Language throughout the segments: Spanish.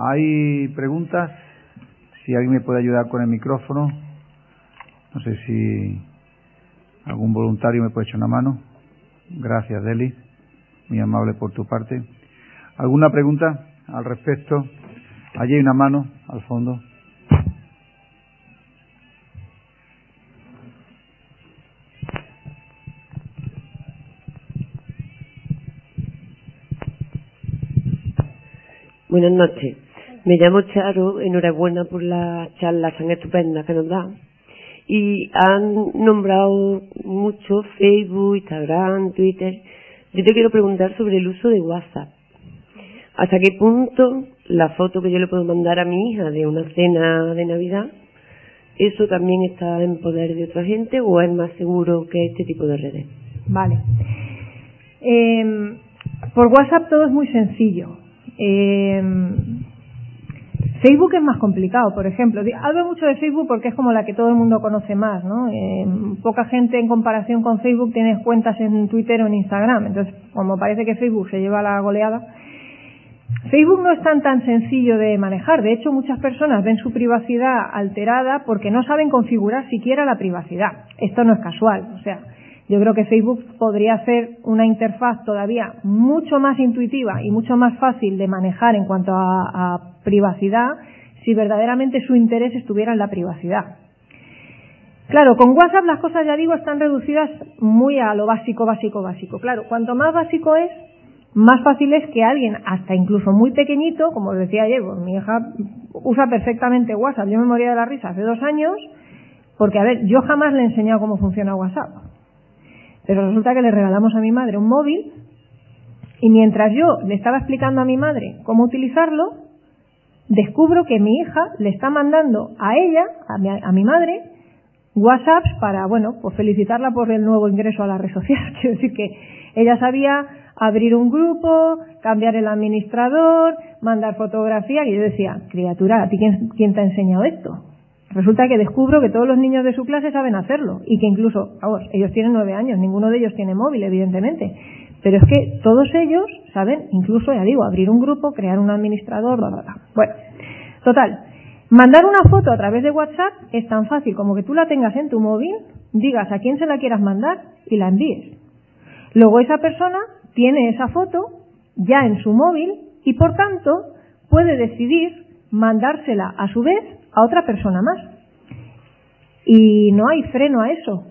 ¿Hay preguntas? Si alguien me puede ayudar con el micrófono. No sé si algún voluntario me puede echar una mano. Gracias, Deli. Muy amable por tu parte. ¿Alguna pregunta al respecto? Allí hay una mano al fondo. Buenas noches. Me llamo Charo, enhorabuena por las charlas tan estupendas que nos dan. Y han nombrado mucho Facebook, Instagram, Twitter. Yo te quiero preguntar sobre el uso de WhatsApp. ¿Hasta qué punto la foto que yo le puedo mandar a mi hija de una cena de Navidad, eso también está en poder de otra gente o es más seguro que este tipo de redes? Vale. Por WhatsApp todo es muy sencillo. Facebook es más complicado, por ejemplo. Hablo mucho de Facebook porque es como la que todo el mundo conoce más, ¿no? Poca gente en comparación con Facebook tiene cuentas en Twitter o en Instagram. Entonces, como parece que Facebook se lleva la goleada, Facebook no es tan sencillo de manejar. De hecho, muchas personas ven su privacidad alterada porque no saben configurar siquiera la privacidad. Esto no es casual, o sea, yo creo que Facebook podría hacer una interfaz todavía mucho más intuitiva y mucho más fácil de manejar en cuanto a privacidad si verdaderamente su interés estuviera en la privacidad. Claro, con WhatsApp las cosas, ya digo, están reducidas muy a lo básico. Claro, cuanto más básico es, más fácil es que alguien, hasta incluso muy pequeñito, como os decía ayer, pues mi hija usa perfectamente WhatsApp. Yo me moría de la risa hace 2 años porque, a ver, yo jamás le he enseñado cómo funciona WhatsApp. Pero resulta que le regalamos a mi madre un móvil y mientras yo le estaba explicando a mi madre cómo utilizarlo, descubro que mi hija le está mandando a ella, a mi madre, WhatsApps para, bueno, pues felicitarla por el nuevo ingreso a la red social. Quiero decir que ella sabía abrir un grupo, cambiar el administrador, mandar fotografías, y yo decía, criatura, ¿a ti quién te ha enseñado esto? Resulta que descubro que todos los niños de su clase saben hacerlo y que incluso, vamos, ellos tienen 9 años, ninguno de ellos tiene móvil, evidentemente, pero es que todos ellos saben, incluso, ya digo, abrir un grupo, crear un administrador, bla, bla, bla. Bueno, total, mandar una foto a través de WhatsApp es tan fácil como que tú la tengas en tu móvil, digas a quién se la quieras mandar y la envíes. Luego esa persona tiene esa foto ya en su móvil y, por tanto, puede decidir mandársela a su vez a otra persona más. Y no hay freno a eso.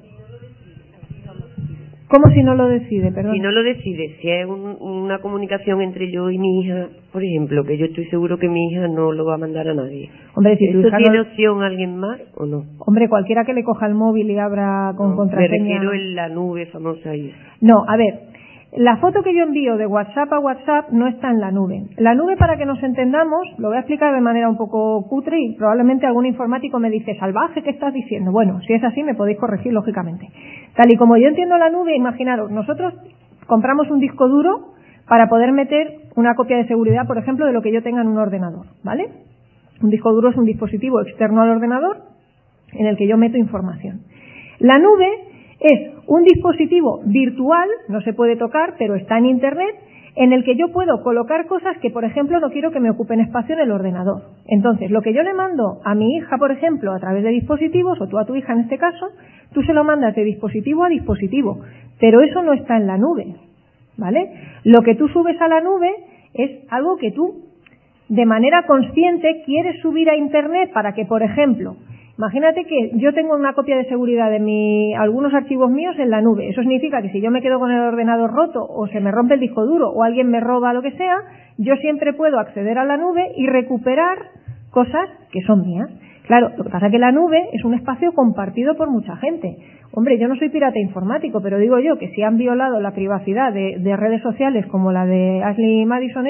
¿Cómo si no lo decide? Perdón. Si no lo decide, si es una comunicación entre yo y mi hija, por ejemplo, que yo estoy seguro que mi hija no lo va a mandar a nadie. Hombre, si tu ¿Esto hija tiene no... opción a alguien más o no? Hombre, cualquiera que le coja el móvil y abra con contraseña... Me refiero en la nube famosa ahí. No, a ver, la foto que yo envío de WhatsApp a WhatsApp no está en la nube. La nube, para que nos entendamos, lo voy a explicar de manera un poco cutre y probablemente algún informático me dice, salvaje, ¿qué estás diciendo? Bueno, si es así me podéis corregir lógicamente. Tal y como yo entiendo la nube, imaginaros, nosotros compramos un disco duro para poder meter una copia de seguridad, por ejemplo, de lo que yo tenga en un ordenador, ¿vale? Un disco duro es un dispositivo externo al ordenador en el que yo meto información. La nube es un dispositivo virtual, no se puede tocar, pero está en Internet, en el que yo puedo colocar cosas que, por ejemplo, no quiero que me ocupen espacio en el ordenador. Entonces, lo que yo le mando a mi hija, por ejemplo, a través de dispositivos, o tú a tu hija en este caso, tú se lo mandas de dispositivo a dispositivo, pero eso no está en la nube, ¿vale? Lo que tú subes a la nube es algo que tú, de manera consciente, quieres subir a Internet para que, por ejemplo, imagínate que yo tengo una copia de seguridad de algunos archivos míos en la nube. Eso significa que si yo me quedo con el ordenador roto o se me rompe el disco duro o alguien me roba lo que sea, yo siempre puedo acceder a la nube y recuperar cosas que son mías. Claro, lo que pasa es que la nube es un espacio compartido por mucha gente. Hombre, yo no soy pirata informático, pero digo yo que si han violado la privacidad de redes sociales como la de Ashley Madison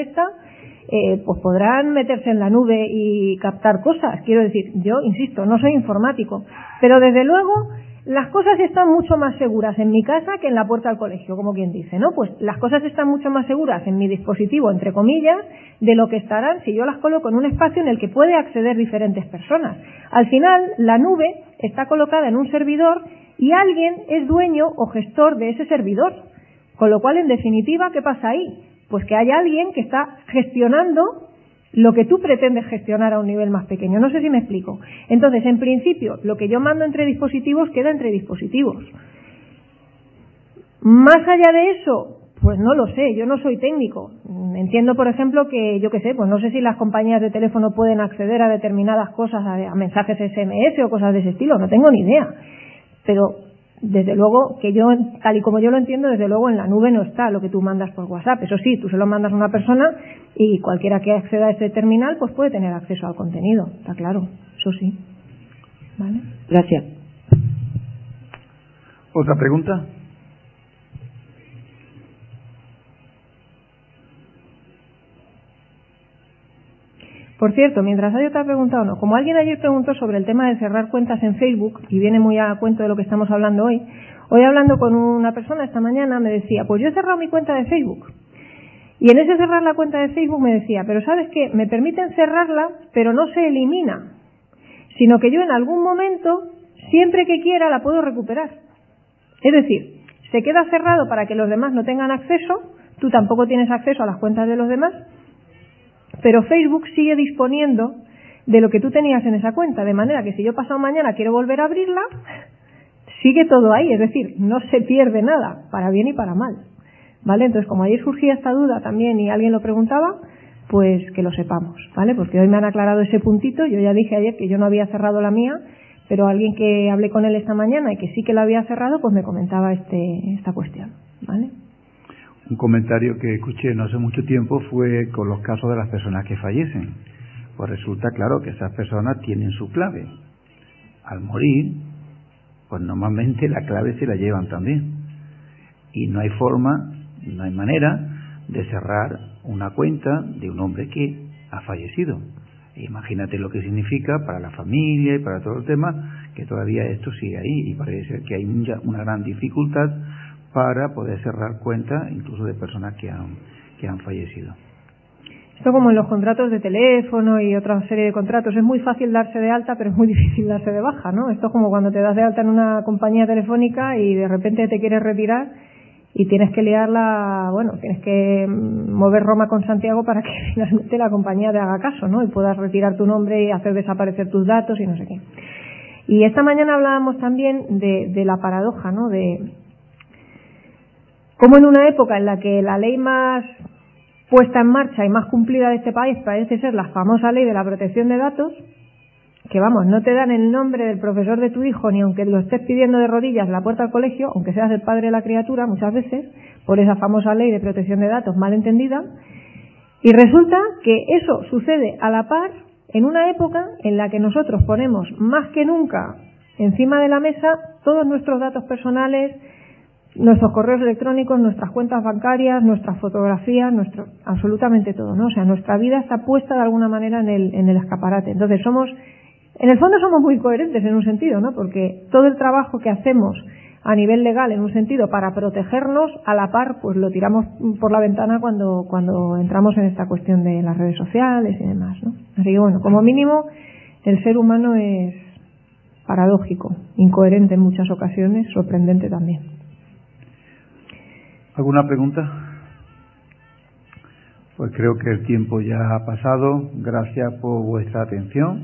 pues podrán meterse en la nube y captar cosas. Quiero decir, yo insisto, no soy informático, pero desde luego las cosas están mucho más seguras en mi casa que en la puerta del colegio, como quien dice, ¿no? Pues las cosas están mucho más seguras en mi dispositivo, entre comillas, de lo que estarán si yo las coloco en un espacio en el que puede acceder diferentes personas. Al final, la nube está colocada en un servidor y alguien es dueño o gestor de ese servidor. Con lo cual, en definitiva, ¿qué pasa ahí? Pues que hay alguien que está gestionando lo que tú pretendes gestionar a un nivel más pequeño. No sé si me explico. Entonces, en principio, lo que yo mando entre dispositivos queda entre dispositivos. Más allá de eso, pues no lo sé, yo no soy técnico. Entiendo, por ejemplo, que, yo qué sé, pues no sé si las compañías de teléfono pueden acceder a determinadas cosas, a mensajes SMS o cosas de ese estilo, no tengo ni idea. Pero, desde luego, que yo, tal y como yo lo entiendo, desde luego en la nube no está lo que tú mandas por WhatsApp. Eso sí, tú se lo mandas a una persona y cualquiera que acceda a ese terminal pues puede tener acceso al contenido, está claro, eso sí. ¿Vale? Gracias. ¿Otra pregunta? Por cierto, mientras hay otra pregunta o no, como alguien ayer preguntó sobre el tema de cerrar cuentas en Facebook, y viene muy a cuento de lo que estamos hablando hoy hablando con una persona esta mañana me decía, pues yo he cerrado mi cuenta de Facebook. Y en ese cerrar la cuenta de Facebook me decía, pero ¿sabes qué? Me permiten cerrarla, pero no se elimina, sino que yo en algún momento, siempre que quiera, la puedo recuperar. Es decir, se queda cerrado para que los demás no tengan acceso, tú tampoco tienes acceso a las cuentas de los demás, pero Facebook sigue disponiendo de lo que tú tenías en esa cuenta, de manera que si yo pasado mañana quiero volver a abrirla, sigue todo ahí, es decir, no se pierde nada, para bien y para mal. ¿Vale? Entonces, como ayer surgía esta duda también y alguien lo preguntaba, pues que lo sepamos, ¿vale? Porque hoy me han aclarado ese puntito, yo ya dije ayer que yo no había cerrado la mía, pero alguien que hablé con él esta mañana y que sí que la había cerrado, pues me comentaba esta cuestión, ¿vale? Un comentario que escuché no hace mucho tiempo fue con los casos de las personas que fallecen. Pues resulta claro que esas personas tienen su clave. Al morir, pues normalmente la clave se la llevan también. Y no hay forma, no hay manera de cerrar una cuenta de un hombre que ha fallecido. Imagínate lo que significa para la familia y para todo el tema, que todavía esto sigue ahí y parece ser que hay una gran dificultad para poder cerrar cuentas incluso de personas que han fallecido. Esto como en los contratos de teléfono y otra serie de contratos, es muy fácil darse de alta, pero es muy difícil darse de baja, ¿no? Esto es como cuando te das de alta en una compañía telefónica y de repente te quieres retirar y tienes que liarla, bueno, tienes que mover Roma con Santiago para que finalmente la compañía te haga caso, ¿no? Y puedas retirar tu nombre y hacer desaparecer tus datos y no sé qué. Y esta mañana hablábamos también de la paradoja, ¿no? De cómo en una época en la que la ley más puesta en marcha y más cumplida de este país parece ser la famosa ley de la protección de datos, que vamos, no te dan el nombre del profesor de tu hijo ni aunque lo estés pidiendo de rodillas en la puerta del colegio, aunque seas el padre de la criatura muchas veces, por esa famosa ley de protección de datos mal entendida, y resulta que eso sucede a la par en una época en la que nosotros ponemos más que nunca encima de la mesa todos nuestros datos personales, nuestros correos electrónicos, nuestras cuentas bancarias, nuestras fotografías, absolutamente todo, ¿no? O sea, nuestra vida está puesta de alguna manera en el escaparate. Entonces en el fondo somos muy coherentes en un sentido, ¿no? Porque todo el trabajo que hacemos a nivel legal en un sentido para protegernos, a la par, pues lo tiramos por la ventana cuando entramos en esta cuestión de las redes sociales y demás, ¿no? Así que bueno, como mínimo el ser humano es paradójico, incoherente en muchas ocasiones, sorprendente también. ¿Alguna pregunta? Pues creo que el tiempo ya ha pasado. Gracias por vuestra atención.